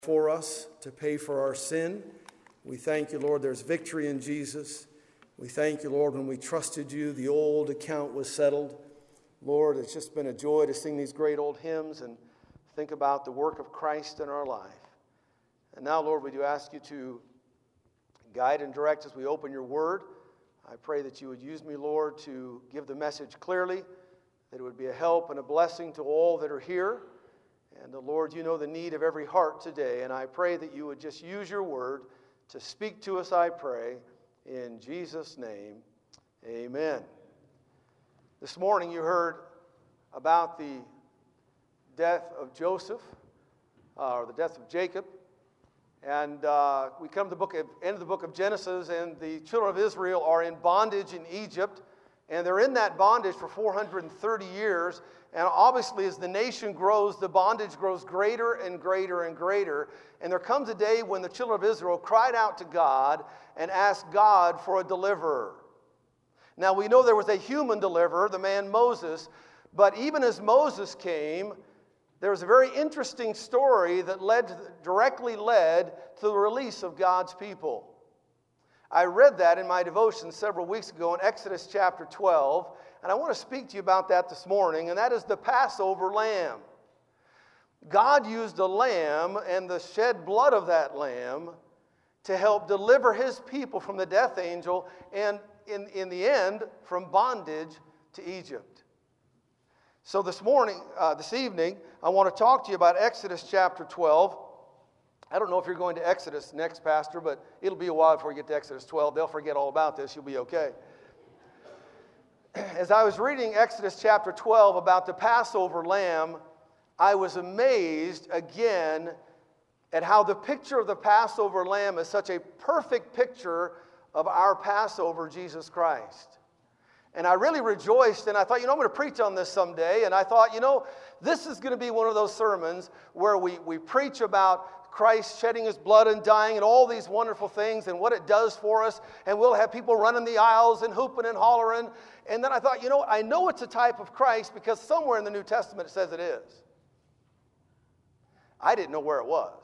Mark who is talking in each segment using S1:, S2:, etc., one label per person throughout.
S1: for us to pay for our sin. We thank you, Lord, there's victory in Jesus. We thank you, Lord, when we trusted you, the old account was settled. Lord, it's just been a joy to sing these great old hymns and think about the work of Christ in our life. And now, Lord, we do ask you to guide and direct as we open your word. I pray that you would use me, Lord, to give the message clearly, that it would be a help and a blessing to all that are here. And, Lord, you know the need of every heart today, and I pray that you would just use your word to speak to us, I pray, in Jesus' name, amen. This morning you heard about the death of Joseph, or the death of Jacob, and we come to the end of the book of Genesis, and the children of Israel are in bondage in Egypt, and they're in that bondage for 430 years, and obviously as the nation grows, the bondage grows greater and greater and greater, and there comes a day when the children of Israel cried out to God and asked God for a deliverer. Now we know there was a human deliverer, the man Moses, but even as Moses came, there was a very interesting story that directly led to the release of God's people. I read that in my devotion several weeks ago in Exodus chapter 12, and I want to speak to you about that this morning, and that is the Passover lamb. God used a lamb and the shed blood of that lamb to help deliver his people from the death angel and, in the end, from bondage to Egypt. So this evening, I want to talk to you about Exodus chapter 12. I don't know if you're going to Exodus next, Pastor, but it'll be a while before we get to Exodus 12. They'll forget all about this. You'll be okay. As I was reading Exodus chapter 12 about the Passover lamb, I was amazed again at how the picture of the Passover lamb is such a perfect picture of our Passover, Jesus Christ. And I really rejoiced, and I thought, I'm going to preach on this someday. And I thought, this is going to be one of those sermons where we preach about Christ shedding his blood and dying and all these wonderful things and what it does for us. And we'll have people running the aisles and hooping and hollering. And then I thought, I know it's a type of Christ because somewhere in the New Testament it says it is. I didn't know where it was.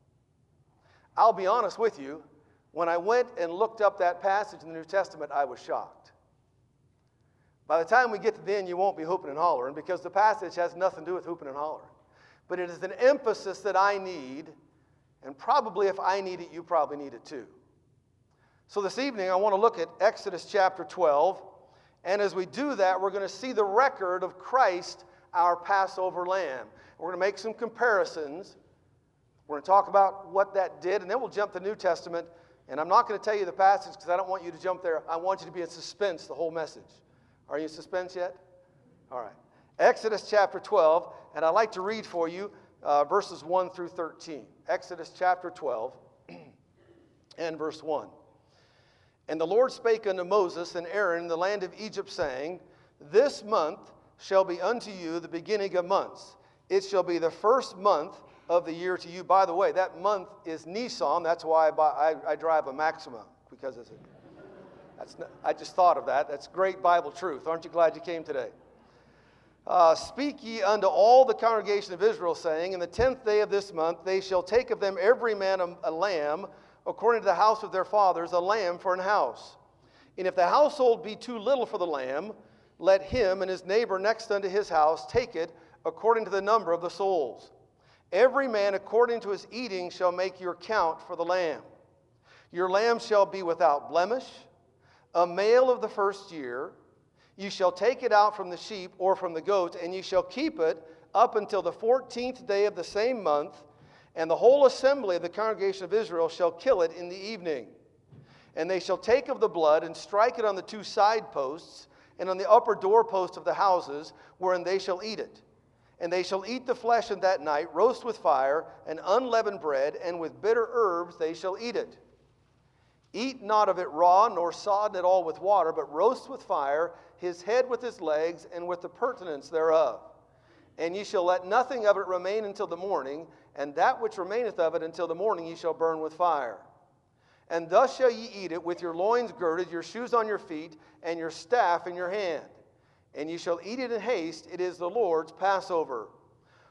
S1: I'll be honest with you, when I went and looked up that passage in the New Testament, I was shocked. By the time we get to the end, you won't be hooping and hollering because the passage has nothing to do with hooping and hollering. But it is an emphasis that I need, and probably if I need it, you probably need it too. So this evening, I want to look at Exodus chapter 12, and as we do that, we're going to see the record of Christ, our Passover lamb. We're going to make some comparisons. We're going to talk about what that did, and then we'll jump to the New Testament, and I'm not going to tell you the passage because I don't want you to jump there. I want you to be in suspense the whole message. Are you in suspense yet? All right. Exodus chapter 12, and I'd like to read for you verses 1 through 13. Exodus chapter 12 and verse 1. And the Lord spake unto Moses and Aaron in the land of Egypt, saying, This month shall be unto you the beginning of months. It shall be the first month of the year to you. By the way, that month is Nisan. That's why I drive a Maxima, because I just thought of that. That's great Bible truth. Aren't you glad you came today? Speak ye unto all the congregation of Israel, saying, In the 10th day of this month they shall take of them every man a lamb, according to the house of their fathers, a lamb for an house. And if the household be too little for the lamb, let him and his neighbor next unto his house take it according to the number of the souls. Every man according to his eating shall make your count for the lamb. Your lamb shall be without blemish, a male of the first year. You shall take it out from the sheep or from the goats, and you shall keep it up until the 14th day of the same month, and the whole assembly of the congregation of Israel shall kill it in the evening. And they shall take of the blood and strike it on the two side posts and on the upper doorpost of the houses, wherein they shall eat it. And they shall eat the flesh in that night, roast with fire, and unleavened bread, and with bitter herbs they shall eat it. Eat not of it raw, nor sodden at all with water, but roast with fire, his head with his legs, and with the purtenance thereof. And ye shall let nothing of it remain until the morning, and that which remaineth of it until the morning ye shall burn with fire. And thus shall ye eat it with your loins girded, your shoes on your feet, and your staff in your hand. And ye shall eat it in haste, it is the Lord's Passover.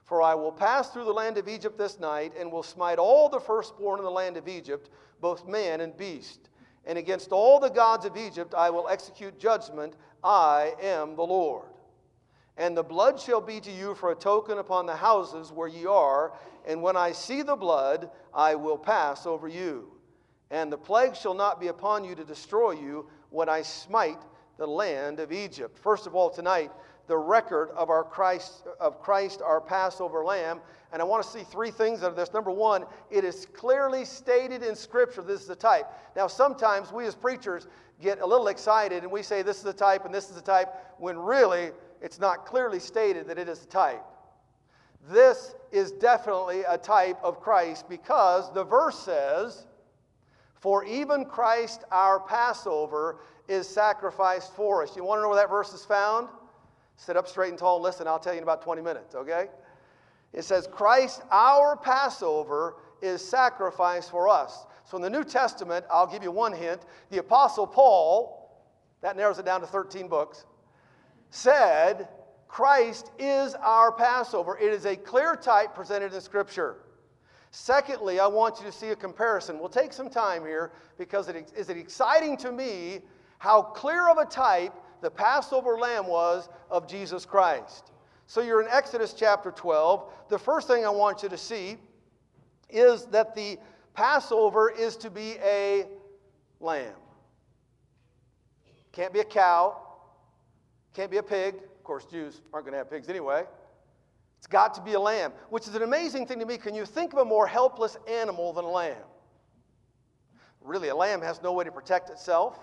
S1: For I will pass through the land of Egypt this night, and will smite all the firstborn in the land of Egypt, both man and beast. And against all the gods of Egypt I will execute judgment. I am the Lord. And the blood shall be to you for a token upon the houses where ye are, and when I see the blood, I will pass over you. And the plague shall not be upon you to destroy you when I smite the land of Egypt. First of all, tonight, the record of Christ, our Passover lamb. And I want to see three things out of this. Number one, it is clearly stated in Scripture this is the type. Now, sometimes we as preachers get a little excited and we say this is the type and this is the type, when really it's not clearly stated that it is the type. This is definitely a type of Christ, because the verse says, for even Christ our Passover is sacrificed for us. You want to know where that verse is found? Sit up straight and tall and listen. I'll tell you in about 20 minutes, okay? It says, Christ our Passover is sacrificed for us. So in the New Testament, I'll give you one hint. The Apostle Paul, that narrows it down to 13 books, said, Christ is our Passover. It is a clear type presented in Scripture. Secondly, I want you to see a comparison. We'll take some time here, because it is exciting to me how clear of a type the Passover lamb was of Jesus Christ. So you're in Exodus chapter 12. The first thing I want you to see is that the Passover is to be a lamb. Can't be a cow. Can't be a pig. Of course, Jews aren't going to have pigs anyway. It's got to be a lamb, which is an amazing thing to me. Can you think of a more helpless animal than a lamb? Really, a lamb has no way to protect itself.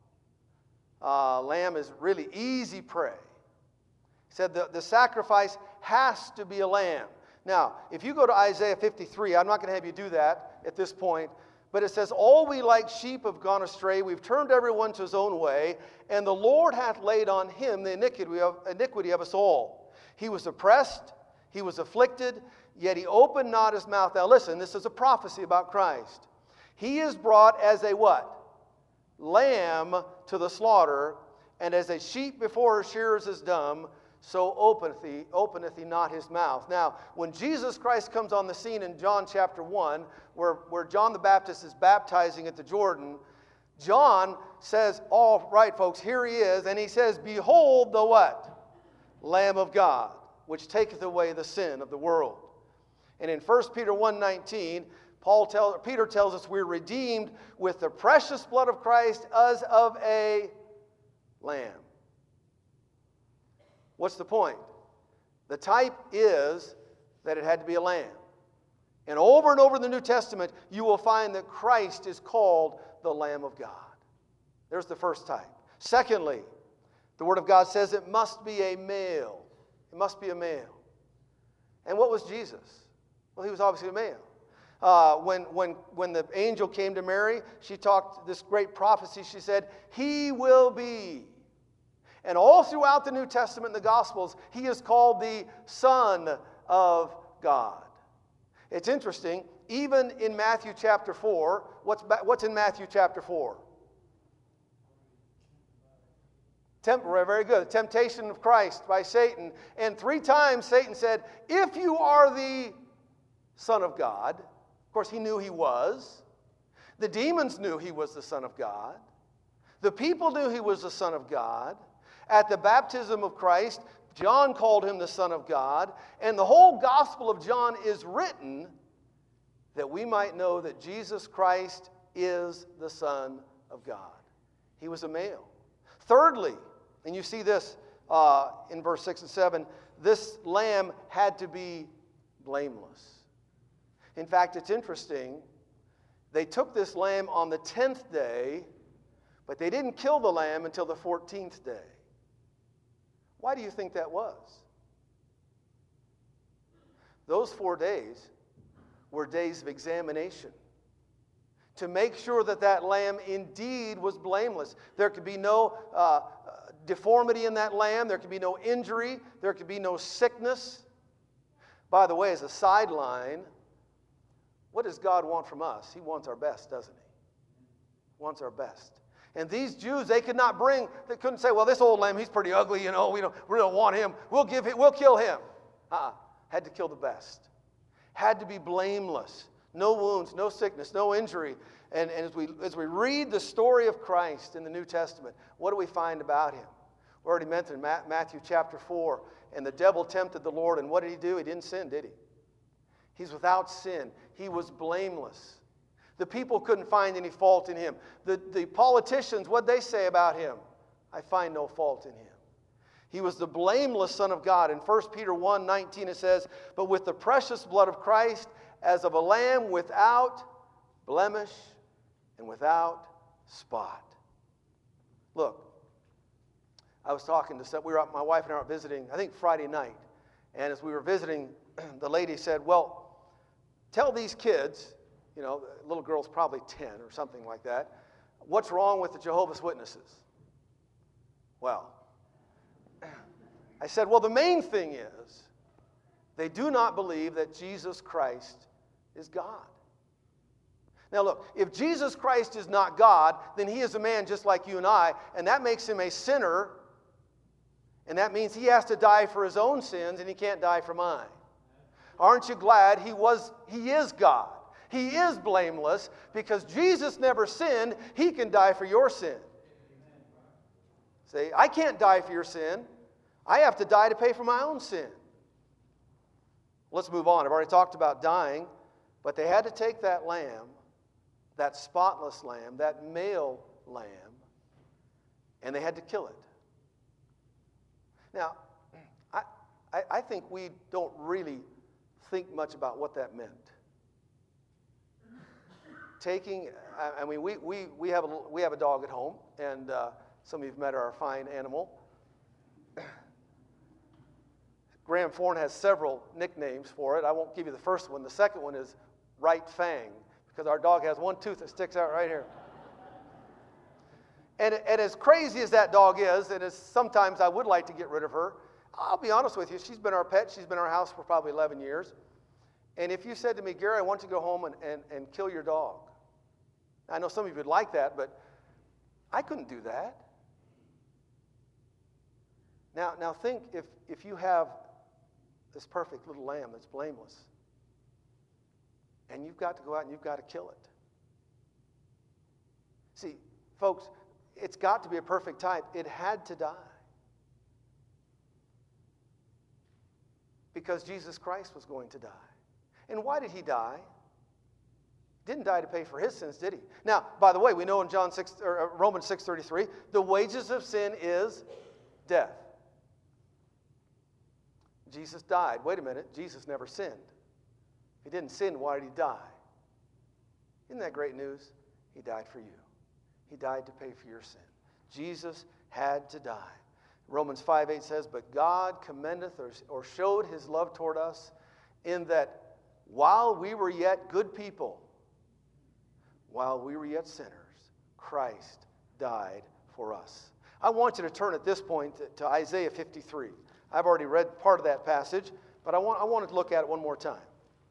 S1: Lamb is really easy prey. He said the sacrifice has to be a lamb. Now, if you go to Isaiah 53, I'm not going to have you do that at this point, but it says, all we like sheep have gone astray, we've turned everyone to his own way, and the Lord hath laid on him the iniquity of us all. He was oppressed, he was afflicted, yet he opened not his mouth. Now listen, this is a prophecy about Christ. He is brought as a what? Lamb to the slaughter, and as a sheep before her shearers is dumb, so openeth he not his mouth. Now, when Jesus Christ comes on the scene in John chapter 1, where John the Baptist is baptizing at the Jordan, John says, all right, folks, here he is, and he says, behold the what? Lamb of God, which taketh away the sin of the world. And in 1 Peter 1:19, Peter tells us we're redeemed with the precious blood of Christ as of a lamb. What's the point? The type is that it had to be a lamb. And over in the New Testament, you will find that Christ is called the Lamb of God. There's the first type. Secondly, the Word of God says it must be a male. It must be a male. And what was Jesus? Well, he was obviously a male. When the angel came to Mary, she talked this great prophecy. She said, he will be. And all throughout the New Testament and the Gospels, he is called the Son of God. It's interesting, even in Matthew chapter 4, what's in Matthew chapter 4? Very good. The temptation of Christ by Satan. And 3 times Satan said, if you are the Son of God. Of course, he knew he was. The demons knew he was the Son of God. The people knew he was the Son of God. At the baptism of Christ, John called him the Son of God. And the whole Gospel of John is written that we might know that Jesus Christ is the Son of God. He was a male. Thirdly, and you see this in verse 6 and 7, this lamb had to be blameless. In fact, it's interesting. They took this lamb on the 10th day, but they didn't kill the lamb until the 14th day. Why do you think that was? Those 4 days were days of examination to make sure that that lamb indeed was blameless. There could be no deformity in that lamb. There could be no injury. There could be no sickness. By the way, as a sideline, what does God want from us? He wants our best, doesn't he? He wants our best. And these Jews, they couldn't say, well, this old lamb, he's pretty ugly, we don't want him. We'll kill him. had to kill the best, had to be blameless, no wounds, no sickness, no injury. And as we read the story of Christ in the New Testament, what do we find about him? We already mentioned Matthew chapter 4, and the devil tempted the Lord, and what did he do? He didn't sin, did he? He's without sin. He was blameless. The people couldn't find any fault in him. The politicians, what'd they say about him? I find no fault in him. He was the blameless Son of God. In 1 Peter 1:19 it says, "But with the precious blood of Christ, as of a lamb without blemish and without spot." Look, I was talking to my wife and I were visiting, I think Friday night. And as we were visiting, the lady said, "Well, tell these kids," the little girl's probably 10 or something like that, "what's wrong with the Jehovah's Witnesses?" Well, I said, well, the main thing is they do not believe that Jesus Christ is God. Now look, if Jesus Christ is not God, then he is a man just like you and I, and that makes him a sinner, and that means he has to die for his own sins, and he can't die for mine. Aren't you glad he is God? He is blameless, because Jesus never sinned. He can die for your sin. See, I can't die for your sin. I have to die to pay for my own sin. Let's move on. I've already talked about dying, but they had to take that lamb, that spotless lamb, that male lamb, and they had to kill it. Now, I think we don't really think much about what that meant. We have a dog at home, and some of you've met our fine animal. Graham Forn has several nicknames for it. I won't give you the first one. The second one is Right Fang, because our dog has one tooth that sticks out right here. And as crazy as that dog is, and as sometimes I would like to get rid of her, I'll be honest with you, she's been our pet. She's been our house for probably 11 years. And if you said to me, "Gary, I want you to go home and kill your dog," I know some of you would like that, but I couldn't do that. Now think if you have this perfect little lamb that's blameless, and you've got to go out and you've got to kill it. See, folks, it's got to be a perfect type. It had to die. Because Jesus Christ was going to die. And why did he die? Didn't die to pay for his sins, did he? Now, by the way, we know in Romans 6:33, the wages of sin is death. Jesus died. Wait a minute, Jesus never sinned. If he didn't sin, why did he die? Isn't that great news? He died for you. He died to pay for your sin. Jesus had to die. Romans 5:8 says, "But God commendeth or showed his love toward us in that while we were yet good people, while we were yet sinners, Christ died for us." I want you to turn at this point to Isaiah 53. I've already read part of that passage, but I wanted to look at it one more time.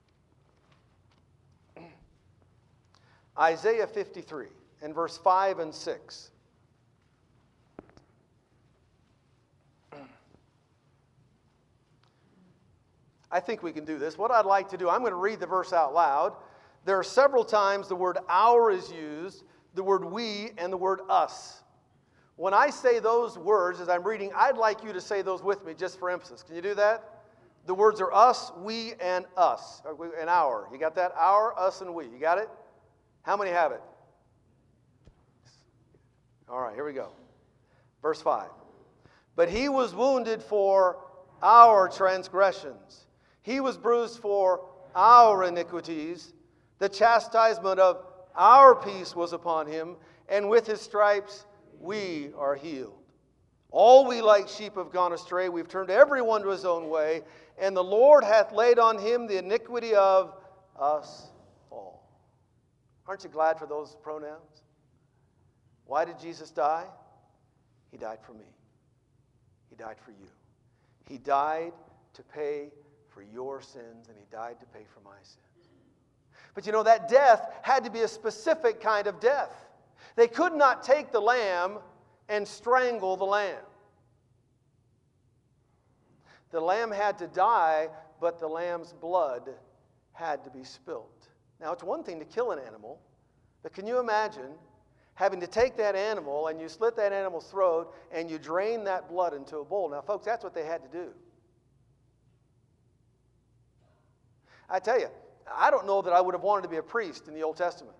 S1: Isaiah 53 and verse 5 and 6. I think we can do this. What I'd like to do, I'm going to read the verse out loud. There are several times the word "our" is used, the word "we," and the word "us." When I say those words as I'm reading, I'd like you to say those with me just for emphasis. Can you do that? The words are us, we, and us, and our. You got that? Our, us, and we. You got it? How many have it? All right, here we go. Verse 5. "But he was wounded for our transgressions. He was bruised for our iniquities. The chastisement of our peace was upon him, and with his stripes we are healed. All we like sheep have gone astray. We've turned everyone to his own way, and the Lord hath laid on him the iniquity of us all." Aren't you glad for those pronouns? Why did Jesus die? He died for me. He died for you. He died to pay for your sins, and he died to pay for my sins. But that death had to be a specific kind of death. They could not take the lamb and strangle the lamb. The lamb had to die but the lamb's blood had to be spilt. Now, it's one thing to kill an animal, but can you imagine having to take that animal and you slit that animal's throat and you drain that blood into a bowl? Now, folks, that's what they had to do. I tell you, I don't know that I would have wanted to be a priest in the Old Testament.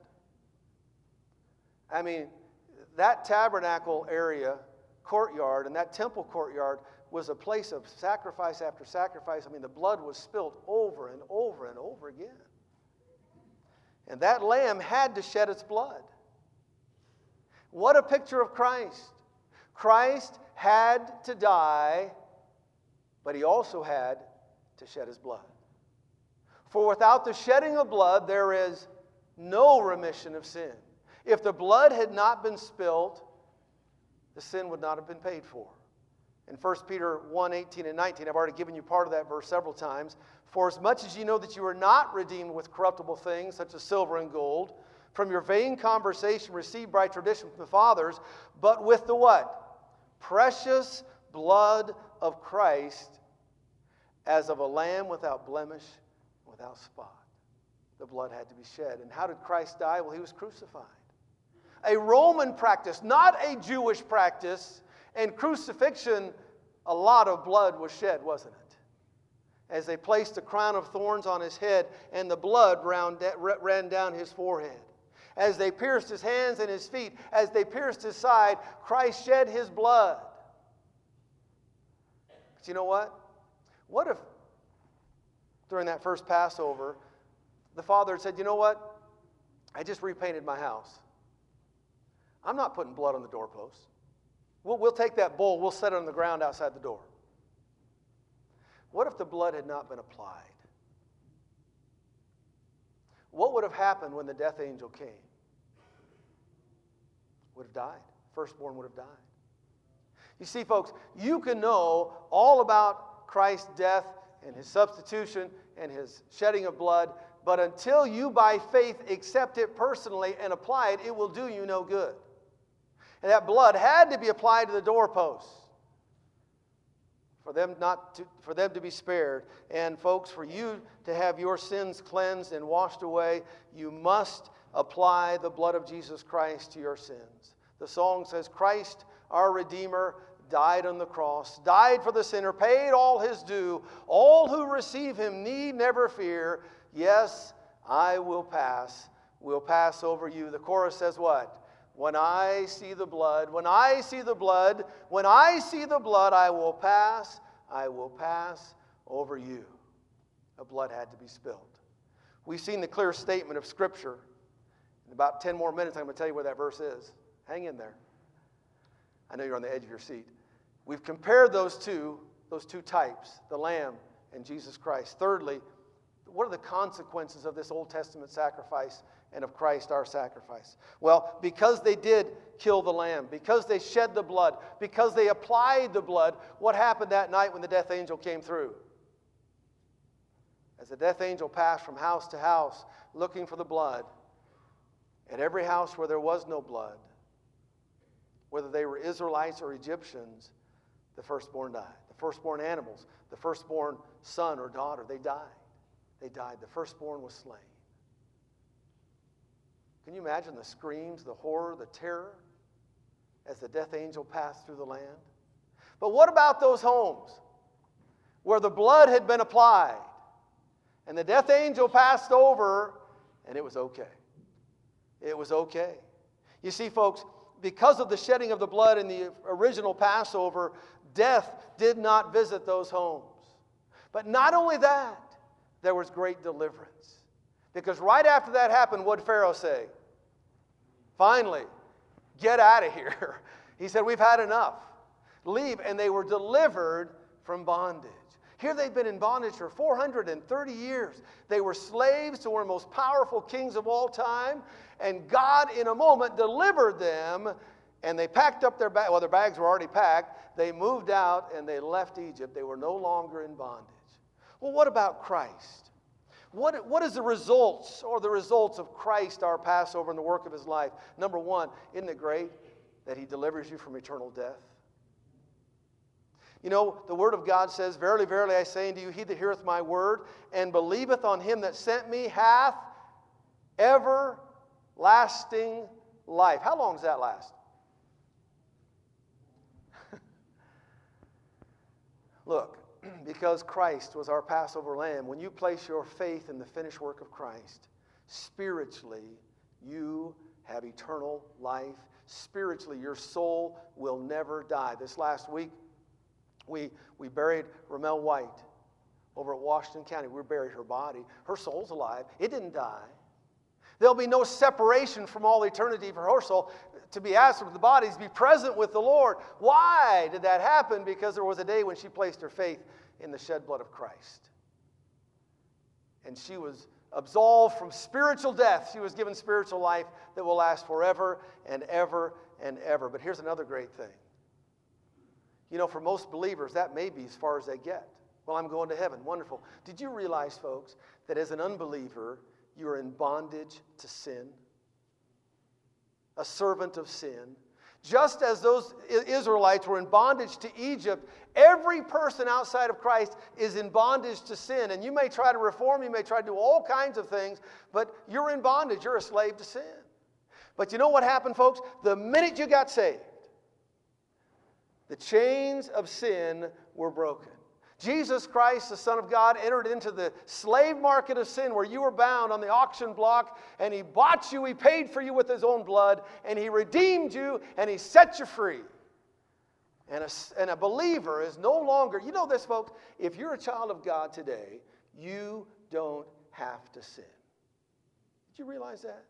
S1: I mean, that tabernacle area, courtyard, and that temple courtyard was a place of sacrifice after sacrifice. I mean, the blood was spilled over and over and over again. And that lamb had to shed its blood. What a picture of Christ. Christ had to die, but he also had to shed his blood. For without the shedding of blood, there is no remission of sin. If the blood had not been spilled, the sin would not have been paid for. In 1 Peter 1:18 and 19, I've already given you part of that verse several times. For as much as you know that you are not redeemed with corruptible things, such as silver and gold, from your vain conversation received by tradition from the fathers, but with the what? Precious blood of Christ, as of a lamb without blemish, without spot. The blood had to be shed. And how did Christ die? Well, he was crucified. A Roman practice, not a Jewish practice. And crucifixion, a lot of blood was shed, wasn't it? As they placed a crown of thorns on his head and the blood ran down his forehead. As they pierced his hands and his feet, as they pierced his side, Christ shed his blood. But you know what? What if during that first Passover, the father said, you know what? I just repainted my house. I'm not putting blood on the doorposts. We'll take that bowl, we'll set it on the ground outside the door. What if the blood had not been applied? What would have happened when the death angel came? Would have died. Firstborn would have died. You see, folks, you can know all about Christ's death and his substitution and his shedding of blood, but until you by faith accept it personally and apply it, it will do you no good. And that blood had to be applied to the doorposts for them to be spared. And folks, for you to have your sins cleansed and washed away, you must apply the blood of Jesus Christ to your sins. The song says, Christ, our Redeemer, died on the cross, died for the sinner, paid all his due. All who receive him need never fear. Yes, I will pass over you. The chorus says what? When I see the blood, when I see the blood, when I see the blood, I will pass over you. The blood had to be spilled. We've seen the clear statement of Scripture. In about 10 more minutes, I'm going to tell you where that verse is. Hang in there. I know you're on the edge of your seat. We've compared those two types, the Lamb and Jesus Christ. Thirdly, what are the consequences of this Old Testament sacrifice and of Christ our sacrifice? Well, because they did kill the lamb, because they shed the blood, because they applied the blood, what happened that night when the death angel came through? As the death angel passed from house to house looking for the blood, at every house where there was no blood, whether they were Israelites or Egyptians, the firstborn died. The firstborn animals, the firstborn son or daughter, they died. They died. The firstborn was slain. Can you imagine the screams, the horror, the terror as the death angel passed through the land? But what about those homes where the blood had been applied and the death angel passed over and it was okay? It was okay. You see, folks, because of the shedding of the blood in the original Passover, death did not visit those homes. But not only that, there was great deliverance. Because right after that happened, what did Pharaoh say? Finally, get out of here. He said, we've had enough. Leave. And they were delivered from bondage. Here they've been in bondage for 430 years. They were slaves to one of the most powerful kings of all time. And God, in a moment, delivered them. And they packed up their bags. Well, their bags were already packed. They moved out and they left Egypt. They were no longer in bondage. Well, what about Christ? What is the results of Christ, our Passover, and the work of his life? Number one, isn't it great that he delivers you from eternal death? You know, the Word of God says, Verily, verily, I say unto you, he that heareth my word, and believeth on him that sent me, hath everlasting life. How long does that last? Look, because Christ was our Passover lamb, when you place your faith in the finished work of Christ, spiritually, you have eternal life. Spiritually, your soul will never die. This last week, we buried Ramel White over at Washington County. We buried her body. Her soul's alive. It didn't die. There'll be no separation from all eternity for her soul to be absent with the bodies, be present with the Lord. Why did that happen? Because there was a day when she placed her faith in the shed blood of Christ. And she was absolved from spiritual death. She was given spiritual life that will last forever and ever and ever. But here's another great thing. You know, for most believers, that may be as far as they get. Well, I'm going to heaven. Wonderful. Did you realize, folks, that as an unbeliever, you are in bondage to sin? A servant of sin. Just as those Israelites were in bondage to Egypt, every person outside of Christ is in bondage to sin. And you may try to reform, you may try to do all kinds of things, but you're in bondage. You're a slave to sin. But you know what happened, folks? The minute you got saved, the chains of sin were broken. Jesus Christ, the Son of God, entered into the slave market of sin where you were bound on the auction block, and he bought you, he paid for you with his own blood, and he redeemed you, and he set you free. And a believer is no longer, you know this, folks, if you're a child of God today, you don't have to sin. Did you realize that?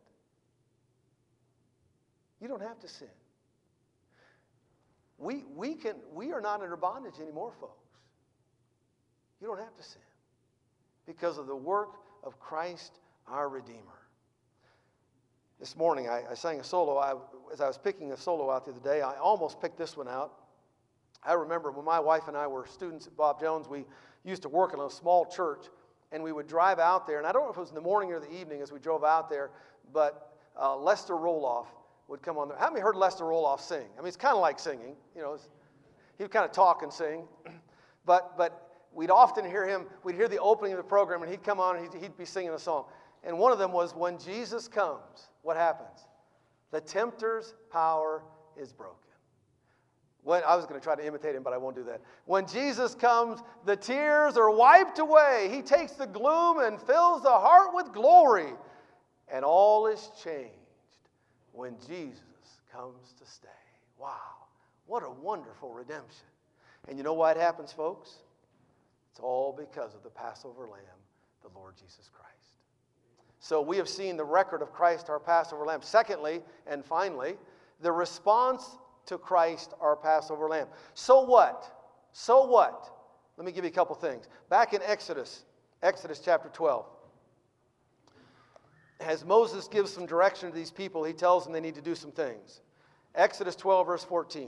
S1: You don't have to sin. We are not under bondage anymore, folks. You don't have to sin because of the work of Christ, our Redeemer. This morning, I sang a solo. As I was picking a solo out the other day, I almost picked this one out. I remember when my wife and I were students at Bob Jones, we used to work in a small church, and we would drive out there. And I don't know if it was in the morning or the evening as we drove out there, but Lester Roloff would come on there. How many heard Lester Roloff sing? I mean, it's kind of like singing. You know, he would kind of talk and sing, but we'd often hear him, we'd hear the opening of the program, and he'd come on and he'd be singing a song. And one of them was, when Jesus comes, what happens? The tempter's power is broken. I was going to try to imitate him, but I won't do that. When Jesus comes, the tears are wiped away. He takes the gloom and fills the heart with glory. And all is changed when Jesus comes to stay. Wow, what a wonderful redemption. And you know why it happens, folks? It's all because of the Passover lamb, the Lord Jesus Christ. So we have seen the record of Christ, our Passover lamb. Secondly, and finally, the response to Christ, our Passover lamb. So what? So what? Let me give you a couple things. Back in Exodus chapter 12, as Moses gives some direction to these people, he tells them they need to do some things. Exodus 12, verse 14.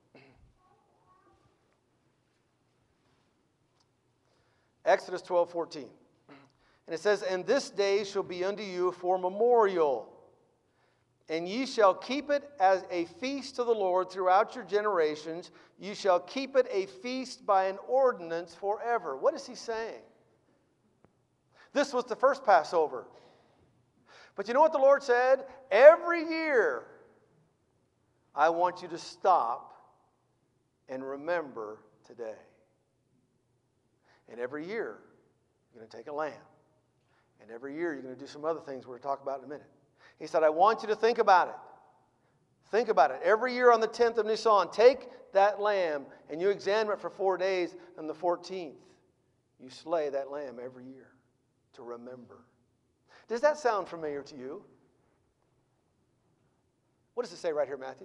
S1: Exodus 12:14. And it says, And this day shall be unto you for memorial, and ye shall keep it as a feast to the Lord throughout your generations. Ye shall keep it a feast by an ordinance forever. What is he saying? This was the first Passover. But you know what the Lord said? Every year, I want you to stop and remember today. And every year, you're going to take a lamb. And every year, you're going to do some other things we're going to talk about in a minute. He said, I want you to think about it. Think about it. Every year on the 10th of Nisan, take that lamb and you examine it for 4 days. On the 14th, you slay that lamb every year to remember. Does that sound familiar to you? What does it say right here, Matthew?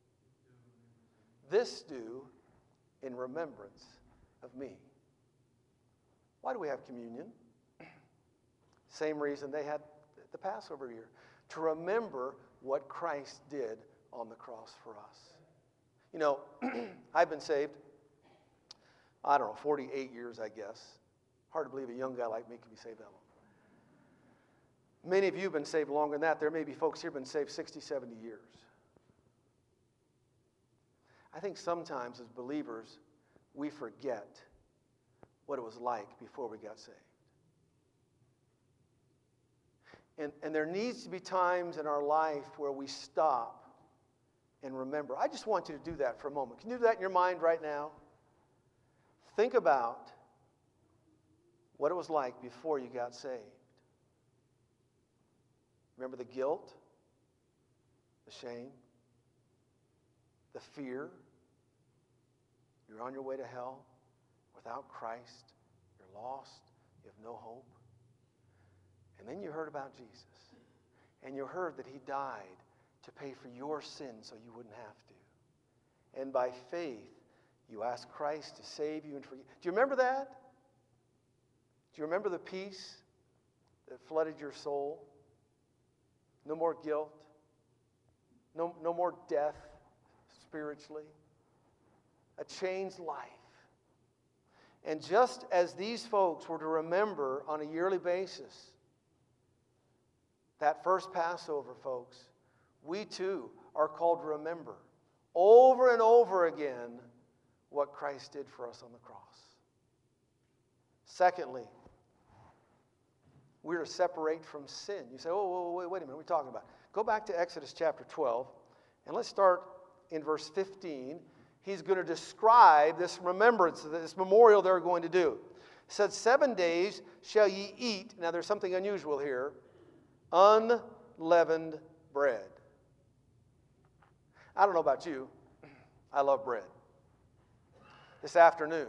S1: This do in remembrance of me. Why do we have communion? Same reason they had the Passover year. To remember what Christ did on the cross for us. You know, I've been saved, 48 years, I guess. Hard to believe a young guy like me could be saved that long. Many of you have been saved longer than that. There may be folks here who have been saved 60, 70 years. I think sometimes as believers, we forget what it was like before we got saved. And there needs to be times in our life where we stop and remember. I just want you to do that for a moment. Can you do that in your mind right now? Think about what it was like before you got saved. Remember the guilt, the shame, the fear. You're on your way to hell. Without Christ, you're lost. You have no hope. And then you heard about Jesus. And you heard that he died to pay for your sins so you wouldn't have to. And by faith, you asked Christ to save you and forgive. Do you remember that? Do you remember the peace that flooded your soul? No more guilt. No more death spiritually. A changed life. And just as these folks were to remember on a yearly basis that first Passover, folks, we too are called to remember over and over again what Christ did for us on the cross. Secondly, we're to separate from sin. You say, oh, wait a minute, what are we talking about? Go back to Exodus chapter 12, and let's start in verse 15. He's going to describe this remembrance, this memorial they're going to do. It said, 7 days shall ye eat. Now there's something unusual here. Unleavened bread. I don't know about you. I love bread. This afternoon,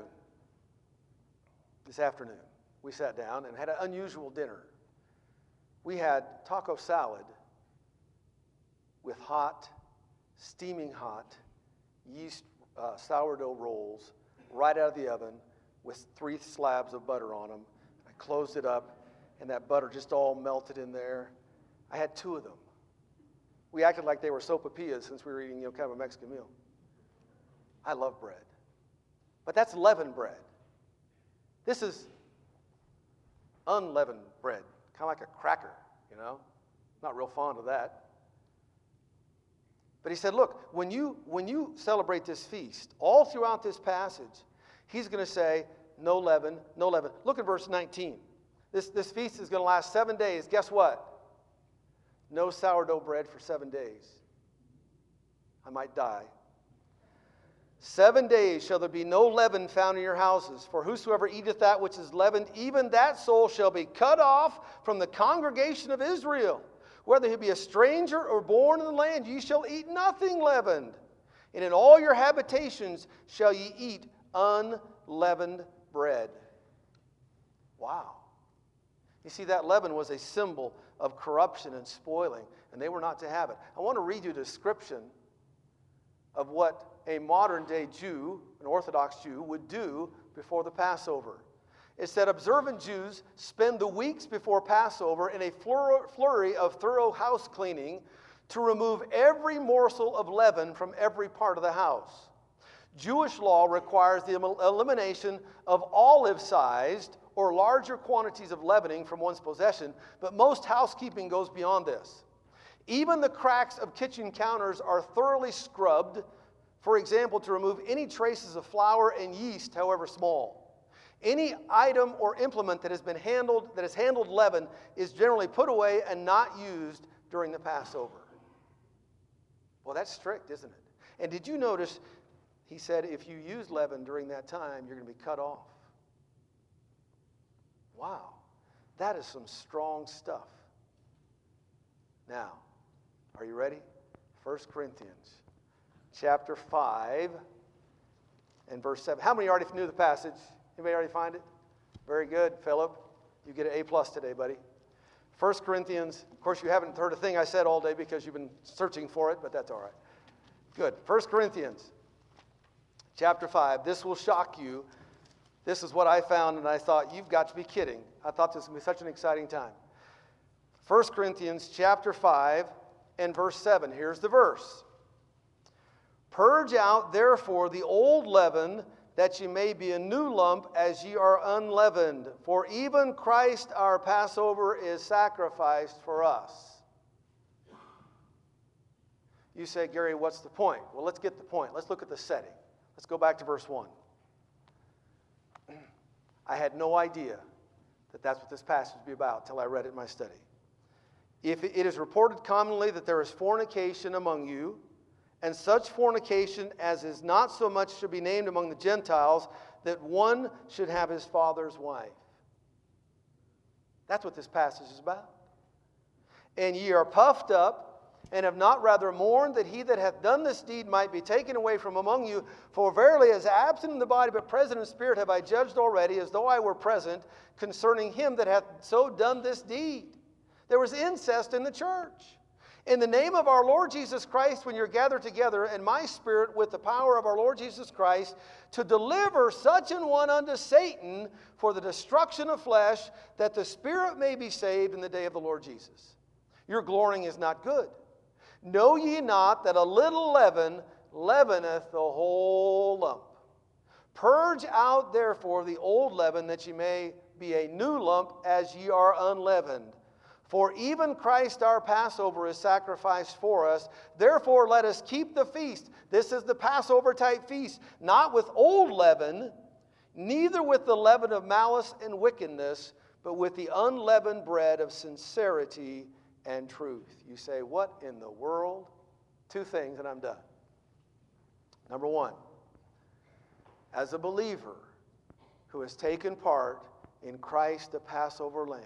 S1: we sat down and had an unusual dinner. We had taco salad with hot, steaming hot, yeast sourdough rolls right out of the oven with 3 slabs of butter on them. I closed it up, and that butter just all melted in there. I had 2 of them. We acted like they were sopapillas since we were eating, kind of a Mexican meal. I love bread. But that's leavened bread. This is unleavened bread, kind of like a cracker, Not real fond of that. But he said, look, when you celebrate this feast, all throughout this passage, he's going to say, no leaven, no leaven. Look at verse 19. This feast is going to last 7 days. Guess what? No sourdough bread for 7 days. I might die. 7 days shall there be no leaven found in your houses. For whosoever eateth that which is leavened, even that soul shall be cut off from the congregation of Israel. Whether he be a stranger or born in the land, ye shall eat nothing leavened. And in all your habitations shall ye eat unleavened bread. Wow. You see, that leaven was a symbol of corruption and spoiling, and they were not to have it. I want to read you a description of what a modern-day Jew, an Orthodox Jew, would do before the Passover. It said, observant Jews spend the weeks before Passover in a flurry of thorough house cleaning to remove every morsel of leaven from every part of the house. Jewish law requires the elimination of olive-sized or larger quantities of leavening from one's possession, but most housekeeping goes beyond this. Even the cracks of kitchen counters are thoroughly scrubbed, for example, to remove any traces of flour and yeast, however small. Any item or implement that has handled leaven is generally put away and not used during the Passover. Well, that's strict, isn't it? And did you notice, he said, if you use leaven during that time, you're going to be cut off. Wow, that is some strong stuff. Now, are you ready? 1 Corinthians chapter 5 and verse 7. How many already knew the passage? Anybody already find it? Very good, Philip. You get an A+ today, buddy. 1 Corinthians, of course, you haven't heard a thing I said all day because you've been searching for it, but that's all right. Good. 1 Corinthians chapter 5. This will shock you. This is what I found, and I thought, you've got to be kidding. I thought this would be such an exciting time. 1 Corinthians chapter 5 and verse 7. Here's the verse. Purge out, therefore, the old leaven, that ye may be a new lump, as ye are unleavened. For even Christ our Passover is sacrificed for us. You say, Gary, what's the point? Well, let's get the point. Let's look at the setting. Let's go back to verse 1. I had no idea that that's what this passage would be about until I read it in my study. If it is reported commonly that there is fornication among you, and such fornication as is not so much should be named among the Gentiles, that one should have his father's wife. That's what this passage is about. And ye are puffed up, and have not rather mourned that he that hath done this deed might be taken away from among you. For verily, as absent in the body but present in spirit, have I judged already, as though I were present, concerning him that hath so done this deed. There was incest in the church. In the name of our Lord Jesus Christ, when you're gathered together, and my spirit with the power of our Lord Jesus Christ, to deliver such an one unto Satan for the destruction of flesh, that the spirit may be saved in the day of the Lord Jesus. Your glorying is not good. Know ye not that a little leaven leaveneth the whole lump? Purge out therefore the old leaven, that ye may be a new lump, as ye are unleavened. For even Christ our Passover is sacrificed for us. Therefore let us keep the feast. This is the Passover type feast. Not with old leaven, neither with the leaven of malice and wickedness, but with the unleavened bread of sincerity and truth. You say, what in the world? Two things and I'm done. Number one, as a believer who has taken part in Christ the Passover Lamb,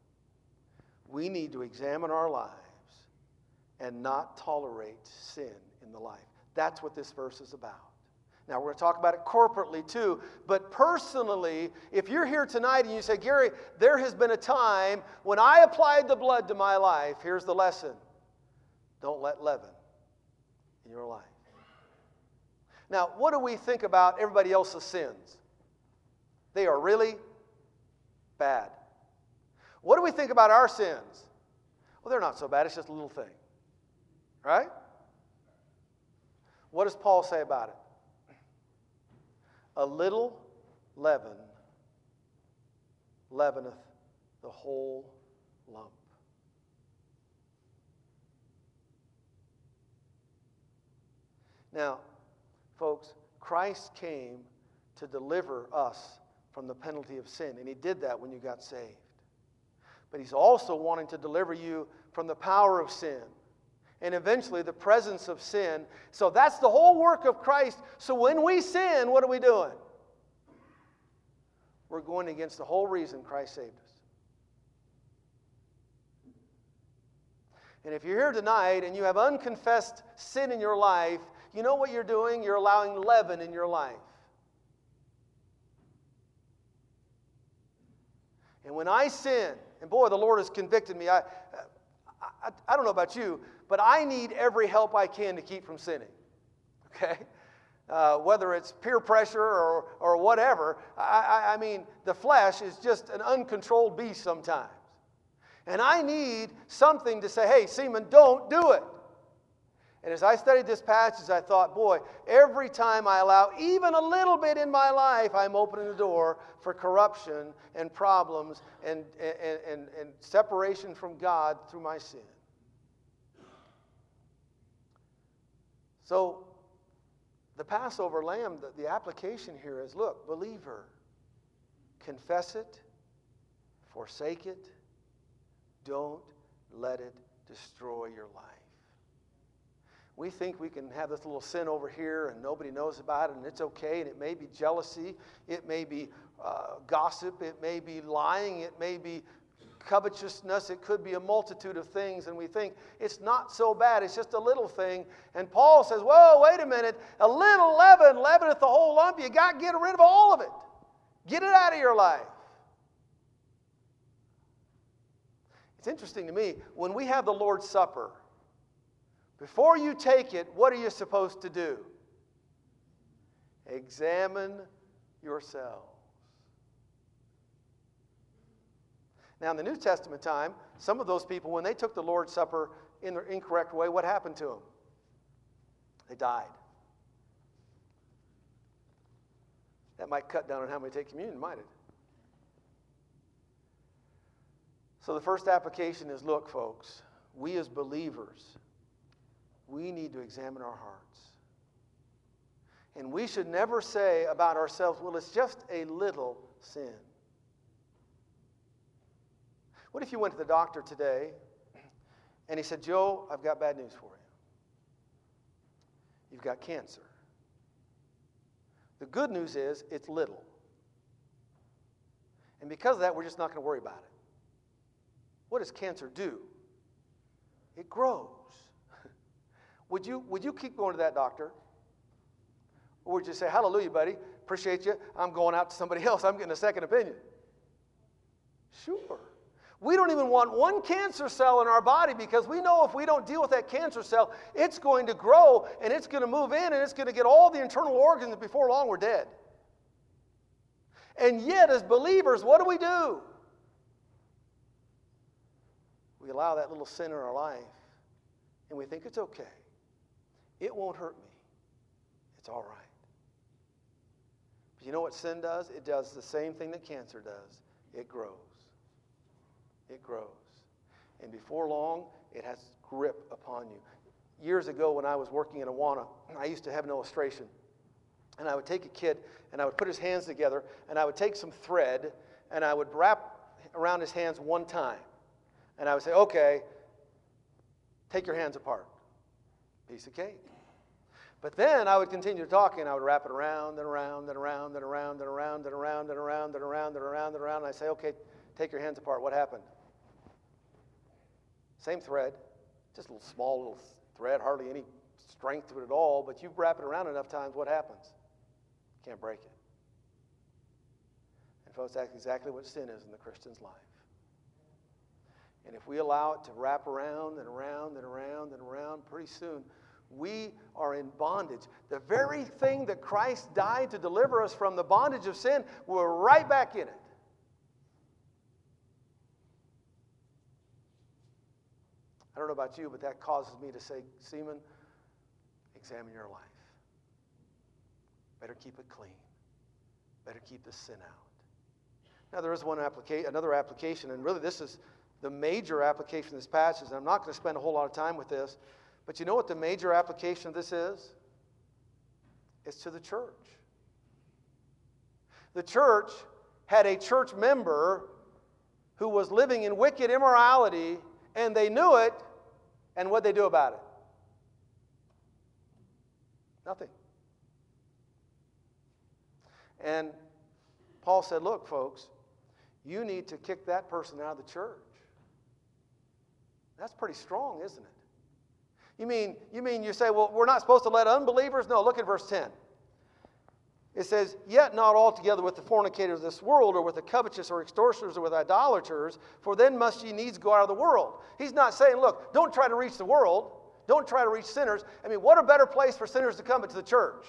S1: we need to examine our lives and not tolerate sin in the life. That's what this verse is about. Now, we're going to talk about it corporately too, but personally, if you're here tonight and you say, Gary, there has been a time when I applied the blood to my life, here's the lesson. Don't let leaven in your life. Now, what do we think about everybody else's sins? They are really bad. What do we think about our sins? Well, they're not so bad. It's just a little thing. Right? What does Paul say about it? A little leaven leaveneth the whole lump. Now, folks, Christ came to deliver us from the penalty of sin, and he did that when you got saved. But he's also wanting to deliver you from the power of sin and eventually the presence of sin. So that's the whole work of Christ. So when we sin, what are we doing? We're going against the whole reason Christ saved us. And if you're here tonight and you have unconfessed sin in your life, you know what you're doing? You're allowing leaven in your life. And when I sin, and boy, the Lord has convicted me. I don't know about you, but I need every help I can to keep from sinning. Okay? Whether it's peer pressure or whatever. I mean, the flesh is just an uncontrolled beast sometimes. And I need something to say, hey, Seaman, don't do it. And as I studied this passage, I thought, boy, every time I allow even a little bit in my life, I'm opening the door for corruption and problems and separation from God through my sin. So the Passover lamb, the application here is, look, believer, confess it, forsake it, don't let it destroy your life. We think we can have this little sin over here and nobody knows about it and it's okay, and it may be jealousy, it may be gossip, it may be lying, it may be covetousness, it could be a multitude of things, and we think it's not so bad, it's just a little thing. And Paul says, whoa, wait a minute, a little leaven leaveneth the whole lump. You got to get rid of all of it. Get it out of your life. It's interesting to me, when we have the Lord's Supper, before you take it, what are you supposed to do? Examine yourselves. Now, in the New Testament time, some of those people, when they took the Lord's Supper in the incorrect way, what happened to them? They died. That might cut down on how many take communion, might it? So the first application is, look, folks, we as believers, we need to examine our hearts. And we should never say about ourselves, well, it's just a little sin. What if you went to the doctor today and he said, Joe, I've got bad news for you. You've got cancer. The good news is it's little. And because of that, we're just not going to worry about it. What does cancer do? It grows. Would you keep going to that doctor? Or would you say, hallelujah, buddy, appreciate you. I'm going out to somebody else. I'm getting a second opinion. Sure. We don't even want one cancer cell in our body because we know if we don't deal with that cancer cell, it's going to grow and it's going to move in and it's going to get all the internal organs, and before long we're dead. And yet, as believers, what do? We allow that little sin in our life and we think it's okay. It won't hurt me. It's all right. But you know what sin does? It does the same thing that cancer does. It grows. It grows. And before long, it has grip upon you. Years ago when I was working in Awana, I used to have an illustration. And I would take a kid and I would put his hands together and I would take some thread and I would wrap around his hands one time. And I would say, okay, take your hands apart. Piece of cake. But then I would continue talking and I would wrap it around and around and around and around and around and around and around and around and around and around. And I say, okay, take your hands apart. What happened? Same thread, just a little small little thread, hardly any strength to it at all, but you wrap it around enough times, what happens? Can't break it. And folks, that's exactly what sin is in the Christian's life. And if we allow it to wrap around and around and around and around, pretty soon we are in bondage. The very thing that Christ died to deliver us from, the bondage of sin, we're right back in it. I don't know about you, but that causes me to say, Seaman, examine your life. Better keep it clean. Better keep the sin out. Now, there is another application, and really this is the major application of this passage. And I'm not going to spend a whole lot of time with this, but you know what the major application of this is? It's to the church. The church had a church member who was living in wicked immorality, and they knew it, and what'd they do about it? Nothing. And Paul said, look, folks, you need to kick that person out of the church. That's pretty strong, isn't it? You mean you say, well, we're not supposed to let unbelievers? No, look at verse 10. It says, yet not altogether with the fornicators of this world, or with the covetous, or extortioners, or with idolaters, for then must ye needs go out of the world. He's not saying, look, don't try to reach the world. Don't try to reach sinners. I mean, what a better place for sinners to come but to the church?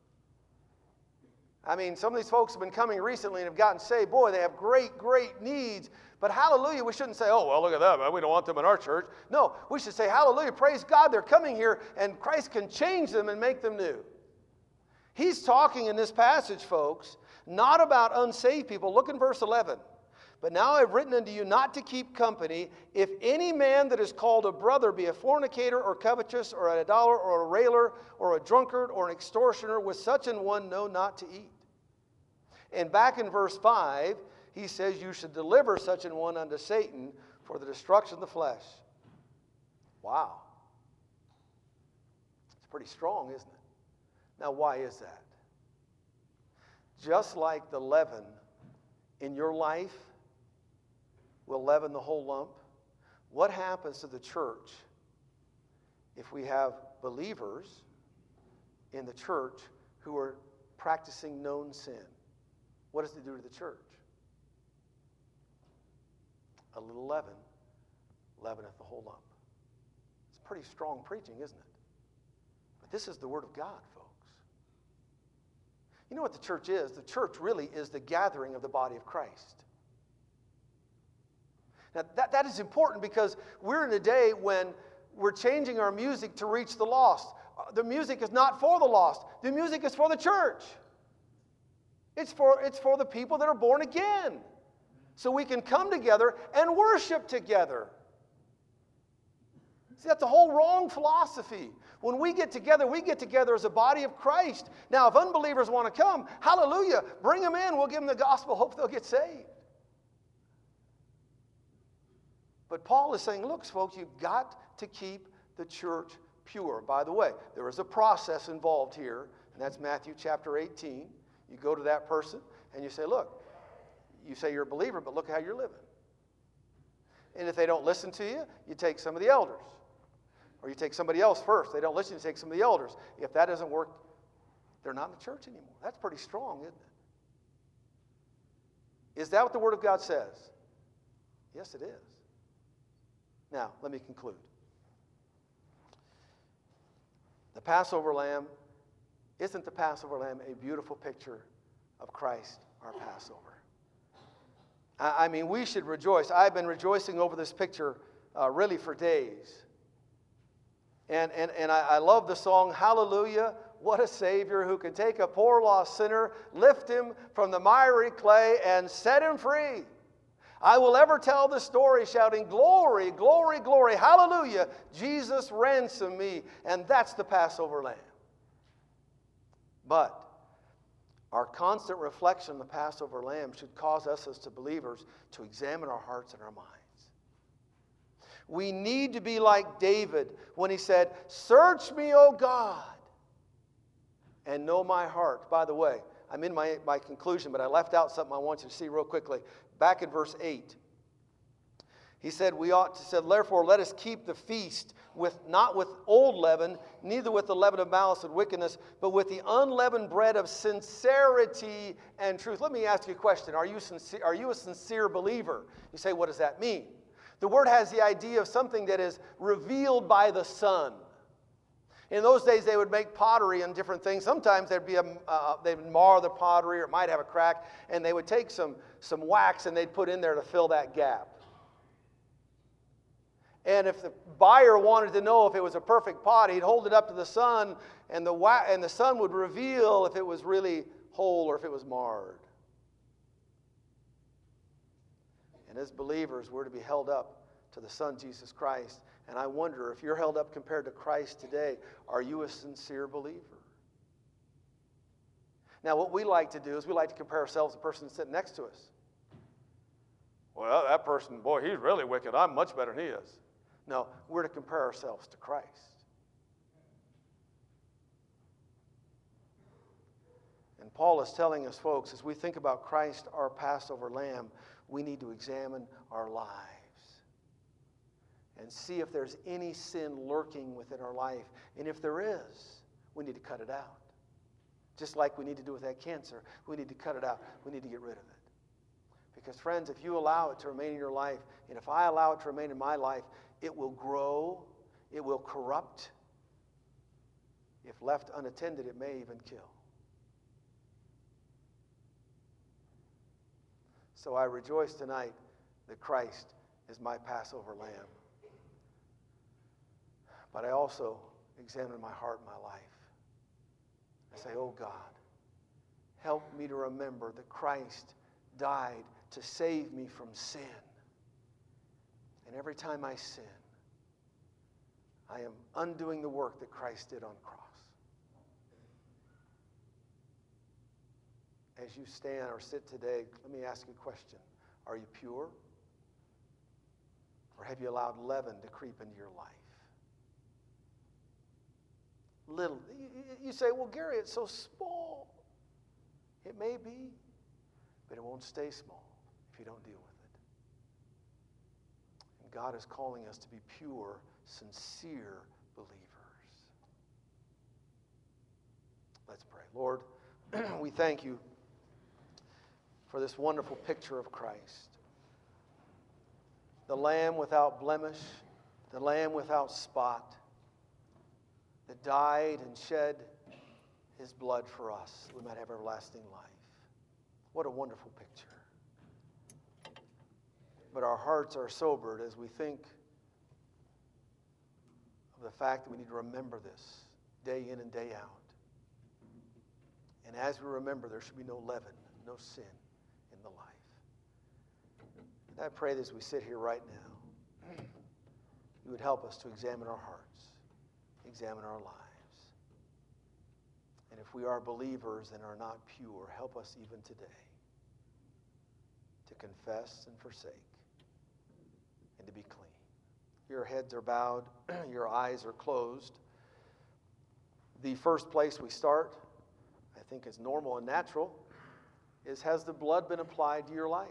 S1: I mean, some of these folks have been coming recently and have gotten saved. Boy, they have great, great needs. But hallelujah, we shouldn't say, oh, well, look at that. We don't want them in our church. No, we should say, hallelujah, praise God, they're coming here, and Christ can change them and make them new. He's talking in this passage, folks, not about unsaved people. Look in verse 11. But now I've written unto you not to keep company, if any man that is called a brother be a fornicator, or covetous, or an idolater, or a railer, or a drunkard, or an extortioner, with such an one know not to eat. And back in verse 5, he says you should deliver such an one unto Satan for the destruction of the flesh. Wow. It's pretty strong, isn't it? Now, why is that? Just like the leaven in your life will leaven the whole lump, what happens to the church if we have believers in the church who are practicing known sin? What does it do to the church? A little leaven leaveneth the whole lump. It's pretty strong preaching, isn't it? But this is the Word of God, folks. You know what the church is? The church really is the gathering of the body of Christ. Now, that is important because we're in a day when we're changing our music to reach the lost. The music is not for the lost. The music is for the church. It's for the people that are born again. So we can come together and worship together. See, that's a whole wrong philosophy. When we get together as a body of Christ. Now, if unbelievers want to come, hallelujah, bring them in. We'll give them the gospel. Hope they'll get saved. But Paul is saying, look, folks, you've got to keep the church pure. By the way, there is a process involved here, and that's Matthew chapter 18. You go to that person and you say, look, you say you're a believer, but look how you're living. And if they don't listen to you, you take some of the elders. Or you take somebody else first. They don't listen, you take some of the elders. If that doesn't work, they're not in the church anymore. That's pretty strong, isn't it? Is that what the Word of God says? Yes, it is. Now, let me conclude. The Passover lamb, isn't the Passover lamb a beautiful picture of Christ, our Passover? I mean, we should rejoice. I've been rejoicing over this picture really for days. And I love the song, Hallelujah, what a Savior who can take a poor lost sinner, lift him from the miry clay, and set him free. I will ever tell the story, shouting, glory, glory, glory, hallelujah, Jesus ransomed me. And that's the Passover lamb. But our constant reflection on the Passover lamb should cause us as believers to examine our hearts and our minds. We need to be like David when he said, search me, O God, and know my heart. By the way, I'm in my conclusion, but I left out something I want you to see real quickly. Back in verse 8, he said, therefore let us keep the feast not with old leaven, neither with the leaven of malice and wickedness, but with the unleavened bread of sincerity and truth. Let me ask you a question. Are you a sincere believer? You say, what does that mean? The word has the idea of something that is revealed by the sun. In those days, they would make pottery and different things. Sometimes they would mar the pottery, or it might have a crack, and they would take some wax and they'd put in there to fill that gap. And if the buyer wanted to know if it was a perfect pot, he'd hold it up to the sun, and the sun would reveal if it was really whole or if it was marred. And as believers, we're to be held up to the Son, Jesus Christ. And I wonder, if you're held up compared to Christ today, are you a sincere believer? Now, what we like to do is we like to compare ourselves to the person sitting next to us. Well, that person, boy, he's really wicked. I'm much better than he is. No, we're to compare ourselves to Christ. And Paul is telling us, folks, as we think about Christ, our Passover lamb, we need to examine our lives and see if there's any sin lurking within our life. And if there is, we need to cut it out. Just like we need to do with that cancer, we need to cut it out. We need to get rid of it. Because, friends, if you allow it to remain in your life, and if I allow it to remain in my life, it will grow, it will corrupt. If left unattended, it may even kill. So I rejoice tonight that Christ is my Passover lamb. But I also examine my heart and my life. I say, oh God, help me to remember that Christ died to save me from sin. And every time I sin, I am undoing the work that Christ did on the cross. As you stand or sit today, let me ask you a question. Are you pure? Or have you allowed leaven to creep into your life? Little. You say, well, Gary, it's so small. It may be, but it won't stay small if you don't deal with it. And God is calling us to be pure, sincere believers. Let's pray. Lord, we thank you for this wonderful picture of Christ. The Lamb without blemish, the Lamb without spot, that died and shed his blood for us, that we might have everlasting life. What a wonderful picture. But our hearts are sobered as we think of the fact that we need to remember this day in and day out. And as we remember, there should be no leaven, no sin in the life. And I pray that as we sit here right now, you would help us to examine our hearts, examine our lives. And if we are believers and are not pure, help us even today to confess and forsake and to be clean. Your heads are bowed, your eyes are closed. The first place we start, I think is normal and natural, is has the blood been applied to your life?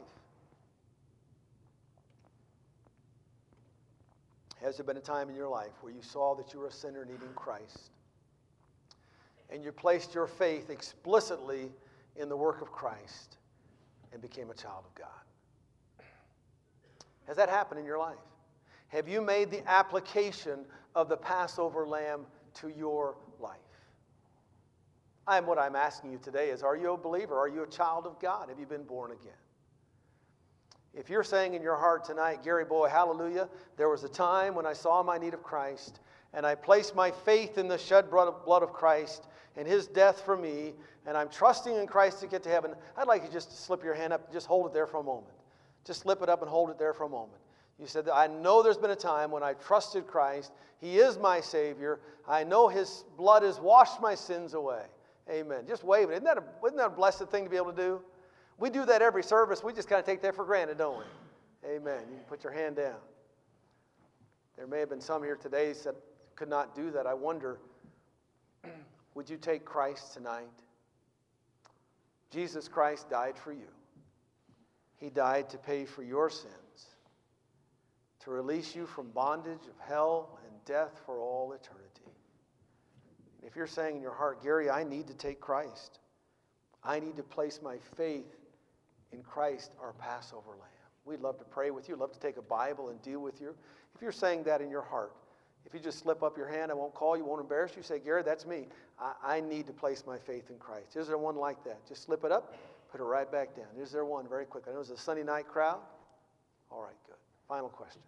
S1: Has there been a time in your life where you saw that you were a sinner needing Christ, and you placed your faith explicitly in the work of Christ and became a child of God? Has that happened in your life? Have you made the application of the Passover lamb to your life? What I'm asking you today is, are you a believer? Are you a child of God? Have you been born again? If you're saying in your heart tonight, Gary, boy, hallelujah, there was a time when I saw my need of Christ, and I placed my faith in the shed blood of Christ and His death for me, and I'm trusting in Christ to get to heaven, I'd like you just to slip your hand up and just hold it there for a moment. Just slip it up and hold it there for a moment. You said, I know there's been a time when I trusted Christ. He is my Savior. I know His blood has washed my sins away. Amen. Just wave it. Isn't that a blessed thing to be able to do? We do that every service. We just kind of take that for granted, don't we? Amen. You can put your hand down. There may have been some here today that could not do that. I wonder, would you take Christ tonight? Jesus Christ died for you. He died to pay for your sins, to release you from bondage of hell and death for all eternity. If you're saying in your heart, Gary, I need to take Christ. I need to place my faith in Christ, our Passover lamb. We'd love to pray with you. Love to take a Bible and deal with you. If you're saying that in your heart, if you just slip up your hand, I won't call you, won't embarrass you. Say, Gary, that's me. I need to place my faith in Christ. Is there one like that? Just slip it up, put it right back down. Is there one? Very quick. I know it was a Sunday night crowd. All right, good. Final question.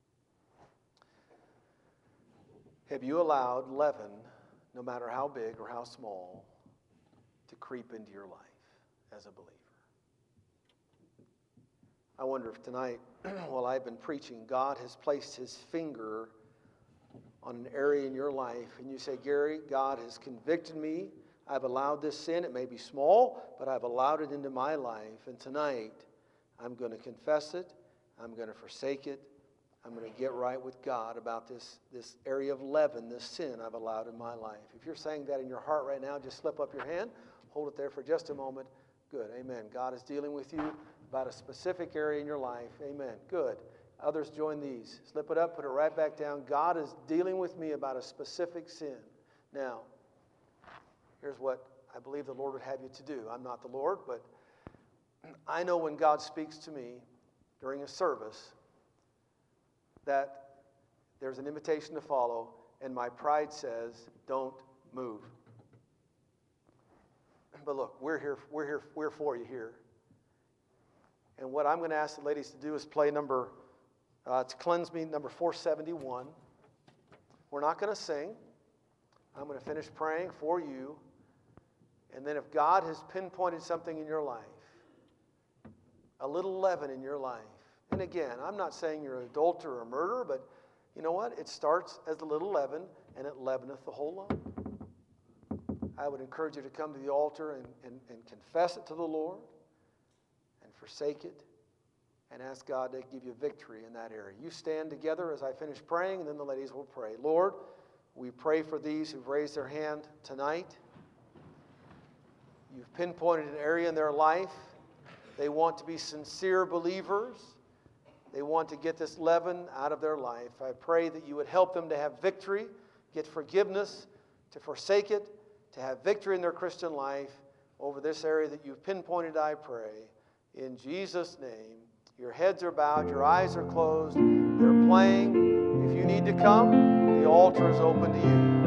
S1: Have you allowed leaven, no matter how big or how small, to creep into your life as a believer? I wonder if tonight, while I've been preaching, God has placed His finger on an area in your life, and you say, Gary, God has convicted me. I've allowed this sin. It may be small, but I've allowed it into my life, and tonight I'm going to confess it. I'm going to forsake it. I'm going to get right with God about this area of leaven, this sin I've allowed in my life. If you're saying that in your heart right now, just slip up your hand. Hold it there for just a moment. Good. Amen. God is dealing with you about a specific area in your life. Amen. Good. Others join these. Slip it up, put it right back down. God is dealing with me about a specific sin. Now, here's what I believe the Lord would have you to do. I'm not the Lord, but I know when God speaks to me during a service that there's an invitation to follow, and my pride says, don't move. But look, we're for you here. And what I'm going to ask the ladies to do is play it's Cleanse Me, number 471. We're not going to sing. I'm going to finish praying for you. And then if God has pinpointed something in your life, a little leaven in your life, and again, I'm not saying you're an adulterer or a murderer, but you know what? It starts as a little leaven, and it leaveneth the whole lump. I would encourage you to come to the altar and confess it to the Lord, and forsake it, and ask God to give you victory in that area. You stand together as I finish praying, and then the ladies will pray. Lord, we pray for these who've raised their hand tonight. You've pinpointed an area in their life. They want to be sincere believers. They want to get this leaven out of their life. I pray that you would help them to have victory, get forgiveness, to forsake it, to have victory in their Christian life over this area that you've pinpointed, I pray. In Jesus' name, your heads are bowed, your eyes are closed, they're playing. If you need to come, the altar is open to you.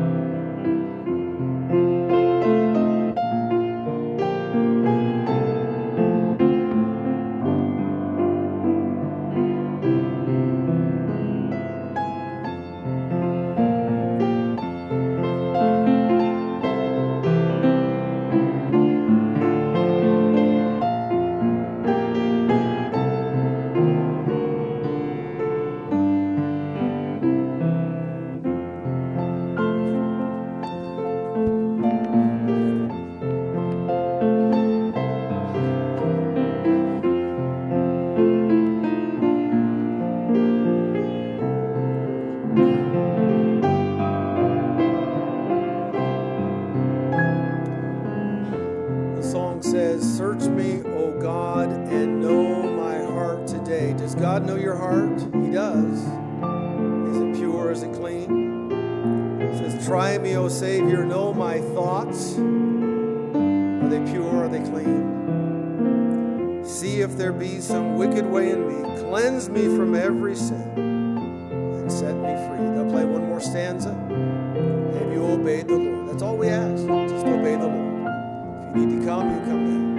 S1: God know your heart? He does. Is it pure? Is it clean? It says, try me, O Savior, know my thoughts. Are they pure? Are they clean? See if there be some wicked way in me. Cleanse me from every sin and set me free. They'll play one more stanza. Have you obeyed the Lord? That's all we ask. Just obey the Lord. If you need to come, you come now.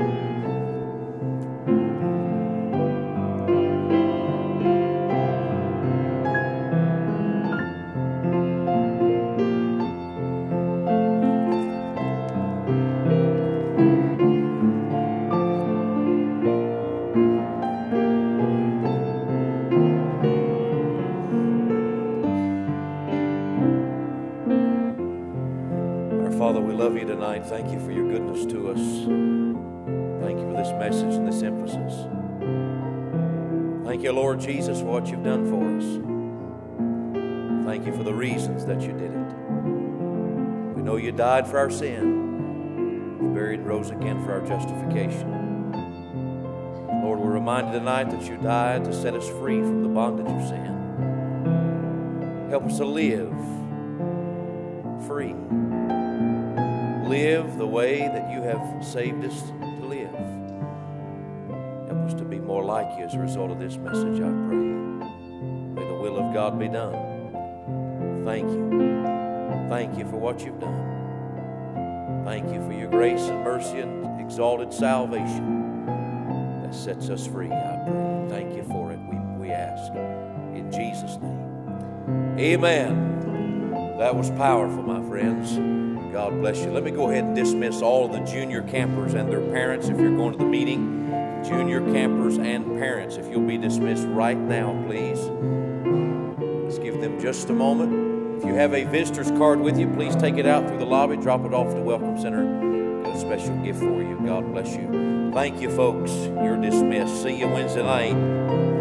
S2: Tonight, thank you for your goodness to us. Thank you for this message and this emphasis. Thank you, Lord Jesus, for what you've done for us. Thank you for the reasons that you did it. We know you died for our sin, was buried and rose again for our justification. Lord, we're reminded tonight that you died to set us free from the bondage of sin. Help us to live free. Live the way that you have saved us to live. Help us to be more like you as a result of this message, I pray. May the will of God be done. Thank you. Thank you for what you've done. Thank you for your grace and mercy and exalted salvation that sets us free, I pray. Thank you for it, we ask. In Jesus' name. Amen. That was powerful, my friends. God bless you. Let me go ahead and dismiss all of the junior campers and their parents if you're going to the meeting. Junior campers and parents, if you'll be dismissed right now, please. Let's give them just a moment. If you have a visitor's card with you, please take it out through the lobby, drop it off at the Welcome Center. Got a special gift for you. God bless you. Thank you, folks. You're dismissed. See you Wednesday night.